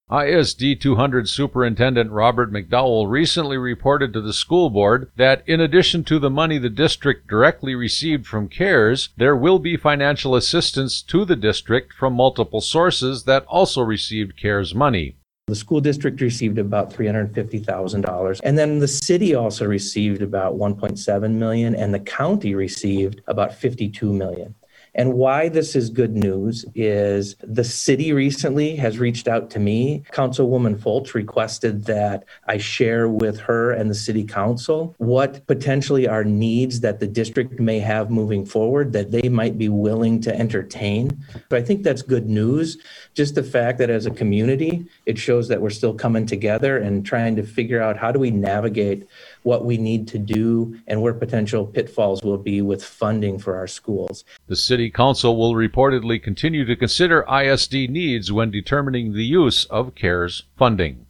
ISD 200 Superintendent Robert McDowell recently reported to the school board that in addition to the money the district directly received from CARES, there will be financial assistance to the district from multiple sources that also received CARES money. The school district received about $350,000, and then the city also received about $1.7 million, and the county received about $52 million. And why this is good news is the city recently has reached out to me. Councilwoman Foltz requested that I share with her and the city council what potentially are needs that the district may have moving forward that they might be willing to entertain. So I think that's good news. Just the fact that as a community, it shows that we're still coming together and trying to figure out how do we navigate what we need to do and where potential pitfalls will be with funding for our schools. The City Council will reportedly continue to consider ISD needs when determining the use of CARES funding.